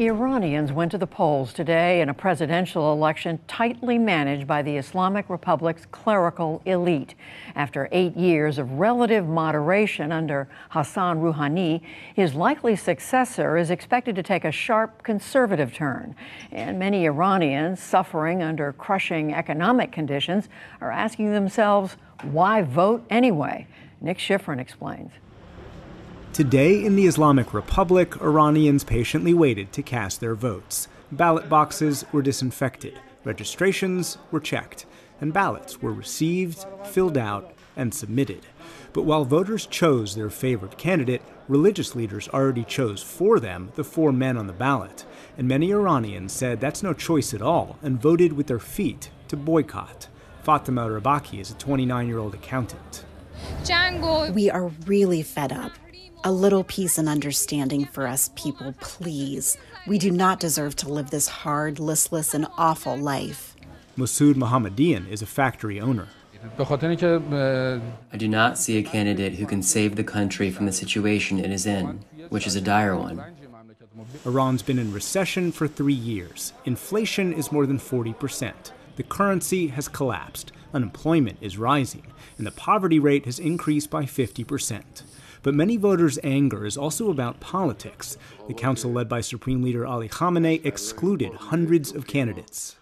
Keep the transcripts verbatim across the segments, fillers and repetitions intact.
Iranians went to the polls today in a presidential election tightly managed by the Islamic Republic's clerical elite. After eight years of relative moderation under Hassan Rouhani, his likely successor is expected to take a sharp conservative turn. And many Iranians suffering under crushing economic conditions are asking themselves, why vote anyway? Nick Schifrin explains. Today in the Islamic Republic, Iranians patiently waited to cast their votes. Ballot boxes were disinfected, registrations were checked, and ballots were received, filled out, and submitted. But while voters chose their favorite candidate, religious leaders already chose for them the four men on the ballot. And many Iranians said that's no choice at all and voted with their feet to boycott. Fatima Rabaki is a twenty-nine-year-old accountant. We are really fed up. A little peace and understanding for us people, please. We do not deserve to live this hard, listless, and awful life. Masoud Mohammadian is a factory owner. I do not see a candidate who can save the country from the situation it is in, which is a dire one. Iran's been in recession for three years. Inflation is more than forty percent. The currency has collapsed. Unemployment is rising. And the poverty rate has increased by fifty percent. But many voters' anger is also about politics. The council led by Supreme Leader Ali Khamenei excluded hundreds of candidates.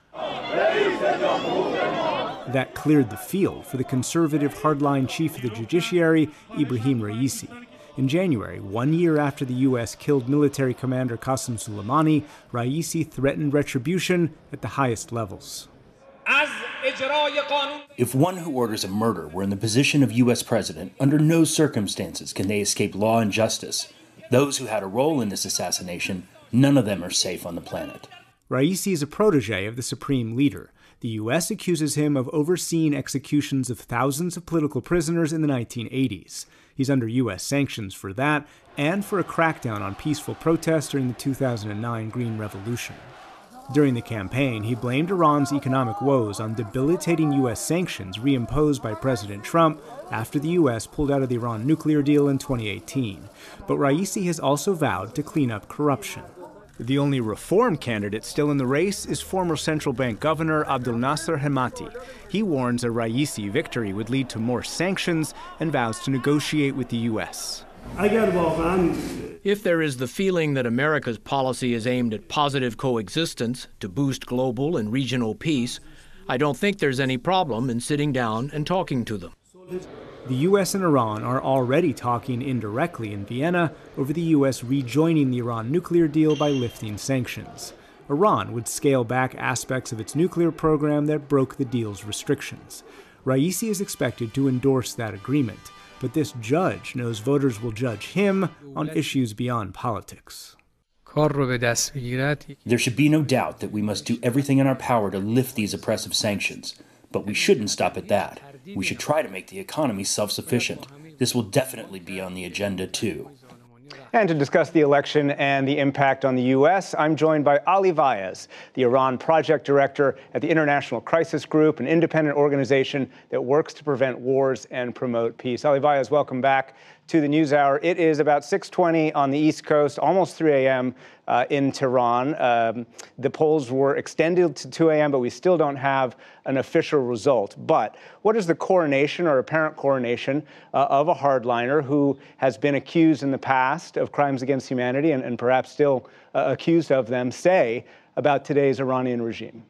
That cleared the field for the conservative hardline chief of the judiciary, Ibrahim Raisi. In January, one year after the U S killed military commander Qasem Soleimani, Raisi threatened retribution at the highest levels. If one who orders a murder were in the position of U S president, under no circumstances can they escape law and justice. Those who had a role in this assassination, none of them are safe on the planet. Raisi is a protege of the supreme leader. The U S accuses him of overseeing executions of thousands of political prisoners in the nineteen eighties. He's under U S sanctions for that and for a crackdown on peaceful protests during the two thousand nine Green Revolution. During the campaign, he blamed Iran's economic woes on debilitating U S sanctions reimposed by President Trump after the U S pulled out of the Iran nuclear deal in twenty eighteen. But Raisi has also vowed to clean up corruption. The only reform candidate still in the race is former central bank governor Abdel Nasser Hemati. He warns a Raisi victory would lead to more sanctions and vows to negotiate with the U S. If there is the feeling that America's policy is aimed at positive coexistence to boost global and regional peace, I don't think there's any problem in sitting down and talking to them. The U S and Iran are already talking indirectly in Vienna over the U S rejoining the Iran nuclear deal by lifting sanctions. Iran would scale back aspects of its nuclear program that broke the deal's restrictions. Raisi is expected to endorse that agreement. But this judge knows voters will judge him on issues beyond politics. There should be no doubt that we must do everything in our power to lift these oppressive sanctions. But we shouldn't stop at that. We should try to make the economy self-sufficient. This will definitely be on the agenda, too. And to discuss the election and the impact on the U S, I'm joined by Ali Vaez, the Iran Project Director at the International Crisis Group, an independent organization that works to prevent wars and promote peace. Ali Vaez, welcome back to the NewsHour. It is about six twenty on the East Coast, almost three a m Uh, in Tehran. Um, the polls were extended to two a m, but we still don't have an official result. But what is the coronation or apparent coronation uh, of a hardliner who has been accused in the past of crimes against humanity and, and perhaps still uh, accused of them say about today's Iranian regime?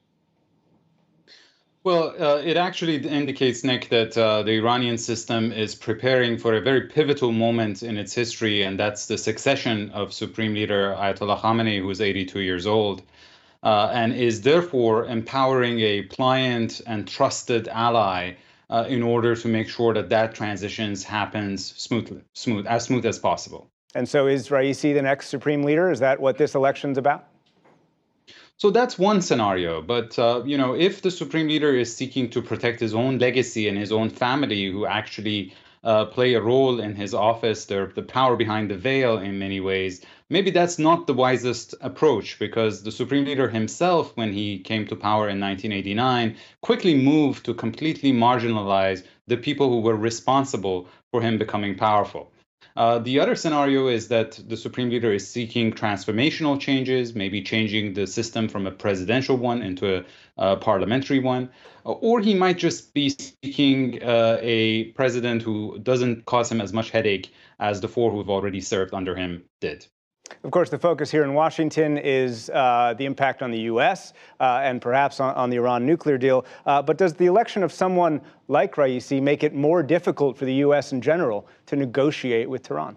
Well, uh, it actually indicates, Nick, that uh, the Iranian system is preparing for a very pivotal moment in its history, and that's the succession of Supreme Leader Ayatollah Khamenei, who is eighty-two years old, uh, and is therefore empowering a pliant and trusted ally uh, in order to make sure that that transition happens smoothly, smooth, as smooth as possible. And so is Raisi the next Supreme Leader? Is that what this election's about? So that's one scenario. But, uh, you know, if the Supreme Leader is seeking to protect his own legacy and his own family, who actually uh, play a role in his office, they're the power behind the veil in many ways, maybe that's not the wisest approach, because the Supreme Leader himself, when he came to power in nineteen eighty-nine, quickly moved to completely marginalize the people who were responsible for him becoming powerful. Uh, the other scenario is that the supreme leader is seeking transformational changes, maybe changing the system from a presidential one into a, a parliamentary one, or he might just be seeking uh, a president who doesn't cause him as much headache as the four who've already served under him did. Of course, the focus here in Washington is uh, the impact on the U S uh, and perhaps on, on the Iran nuclear deal. Uh, but does the election of someone like Raisi make it more difficult for the U S in general to negotiate with Tehran?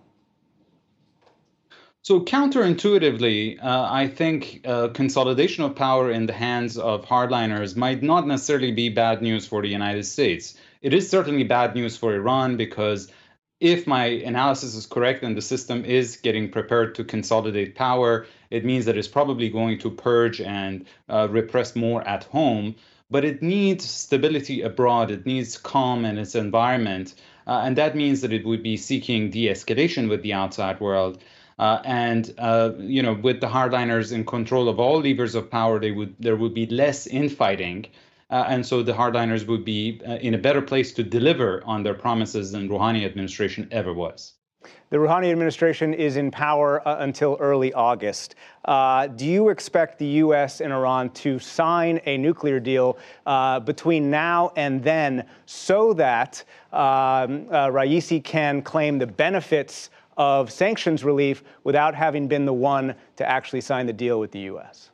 So counterintuitively, uh, I think uh, consolidation of power in the hands of hardliners might not necessarily be bad news for the United States. It is certainly bad news for Iran because if my analysis is correct and the system is getting prepared to consolidate power, it means that it's probably going to purge and uh, repress more at home. But it needs stability abroad. It needs calm in its environment. Uh, and that means that it would be seeking de-escalation with the outside world. Uh, and, uh, you know, with the hardliners in control of all levers of power, they would there would be less infighting. Uh, and so the hardliners would be uh, in a better place to deliver on their promises than Rouhani administration ever was. The Rouhani administration is in power uh, until early August. Uh, do you expect the U S and Iran to sign a nuclear deal uh, between now and then so that um, uh, Raisi can claim the benefits of sanctions relief without having been the one to actually sign the deal with the U S?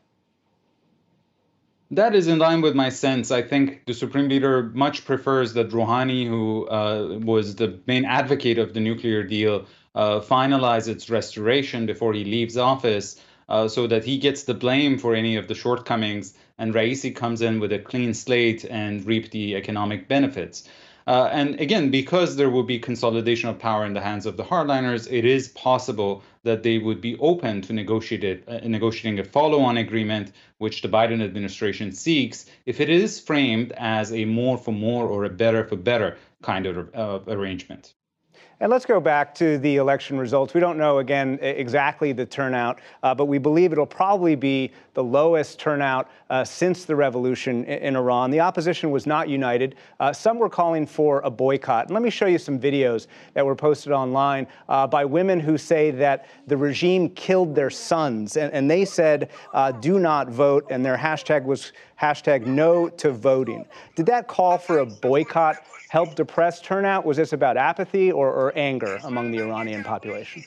That is in line with my sense. I think the supreme leader much prefers that Rouhani, who uh, was the main advocate of the nuclear deal, uh, finalize its restoration before he leaves office uh, so that he gets the blame for any of the shortcomings and Raisi comes in with a clean slate and reap the economic benefits. Uh, and again, because there will be consolidation of power in the hands of the hardliners, it is possible that they would be open to negotiate it, uh, negotiating a follow-on agreement, which the Biden administration seeks, if it is framed as a more for more or a better for better kind of uh, arrangement. And let's go back to the election results. We don't know, again, exactly the turnout, uh, but we believe it'll probably be the lowest turnout uh, since the revolution in, in Iran. The opposition was not united. Uh, some were calling for a boycott. And let me show you some videos that were posted online uh, by women who say that the regime killed their sons. And, and they said, uh, do not vote. And their hashtag was hashtag no to voting. Did that call for a boycott help depress turnout? Was this about apathy or, or anger among the Iranian population?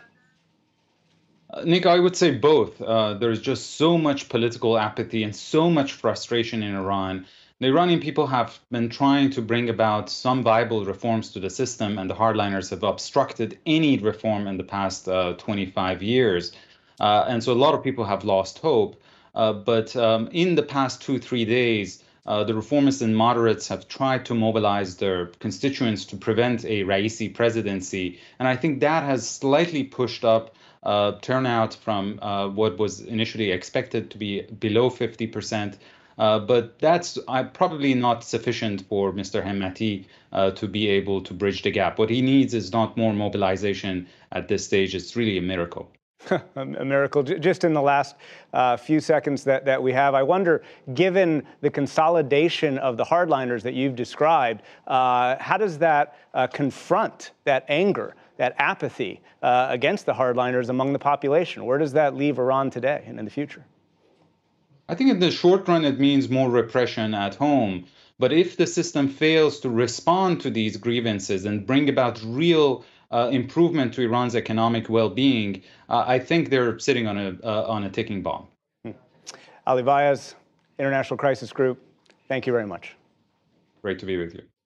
Uh, Nick, I would say both. Uh, there's just so much political apathy and so much frustration in Iran. The Iranian people have been trying to bring about some viable reforms to the system, and the hardliners have obstructed any reform in the past uh, twenty-five years. Uh, and so a lot of people have lost hope. Uh, but um, in the past two, three days, Uh, the reformists and moderates have tried to mobilize their constituents to prevent a Raisi presidency. And I think that has slightly pushed up uh, turnout from uh, what was initially expected to be below fifty percent. Uh, but that's uh, probably not sufficient for Mister Hemmati uh, to be able to bridge the gap. What he needs is not more mobilization at this stage. It's really a miracle. A miracle. Just in the last uh, few seconds that, that we have, I wonder, given the consolidation of the hardliners that you've described, uh, how does that uh, confront that anger, that apathy uh, against the hardliners among the population? Where does that leave Iran today and in the future? I think in the short run, it means more repression at home. But if the system fails to respond to these grievances and bring about real Uh, improvement to Iran's economic well-being, uh, I think they're sitting on a uh, on a ticking bomb. Hmm. Ali Vaez, International Crisis Group, thank you very much. Great to be with you.